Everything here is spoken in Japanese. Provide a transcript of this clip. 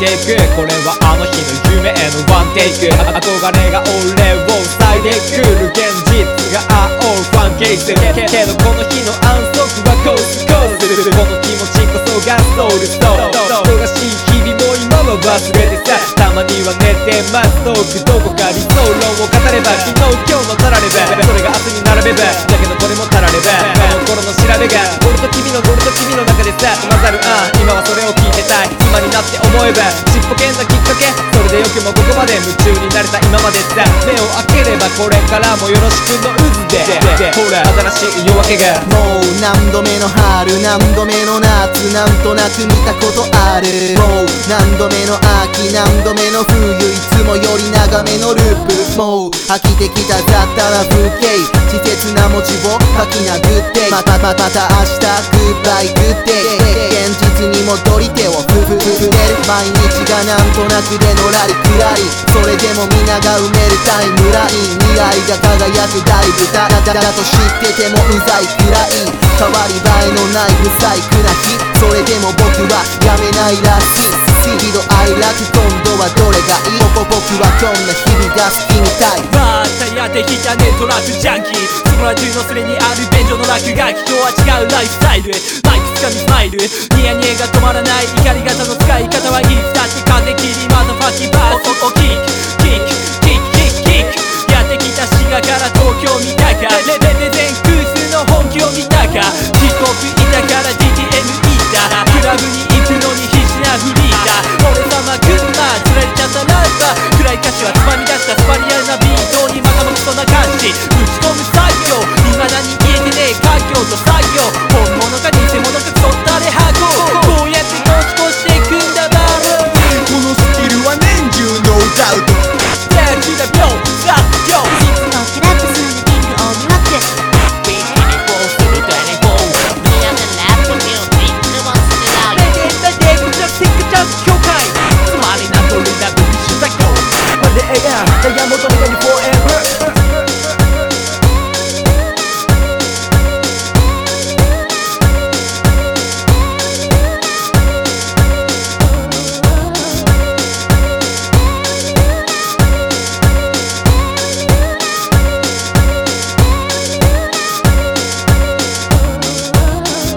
ていく。これはあの日の夢へのワンテイク。憧れが俺を塞いでくる。現実が煽るファンケース。けどこの日の安息はコースコース。この気持ちこそがソウルストーン。忙しい日々も今は忘れてさ、たまには寝てます遠くどこか理想論を語れば、昨日今日のたられば、それが明日に並べば、だけどこれもたられば、あの頃の調べが俺と君の中でさ混ざる。今はそれを聞いてたい。今になって思えばちっぽけなきっかけ。それでよくもここまで夢中になれた今までさ。目を開ければこれからもよろしくの渦でほら新しい夜明けが。 もう何度目の春何度目の夏、なんとなく見たことある。もう何度目の秋何度目の冬、いつもより長めのループ。もう飽きてきた雑多な風景、稚拙な文字を書き殴って、また明日グッバイグッデイ。現実に戻り手を振れる。毎日がなんとなくでのらりくらり、それでも皆が埋めるタイムライン。未来が輝く大舞台だと知っててもうざいくらい、変わり映えのない不細工な日。それでも僕はやめないらしい。喜怒哀楽今度はどれがいい。僕はこんな日々が好きみたい。 またやってきたネットラップジャンキー。そこら中のそれにある便所の落書き。今日は違うライフスタイル。マイクつかみスマイル、ニヤニヤが止まらない。怒り方の使い方はいつだって風切りまたファッキーバースをキックキックキックキックキック。やってきた滋賀から東京見たか。レ全クースの本気を見たか。ヒップホップいたから DTM いた。クラブに行くのに必死なフリーだ。俺様群馬釣られちゃったラッパー。暗い歌詞はつまみ出したスパリアルなビートにまたもクソな歌詞。打ち込む作業未だに言えてねえ家業と作業。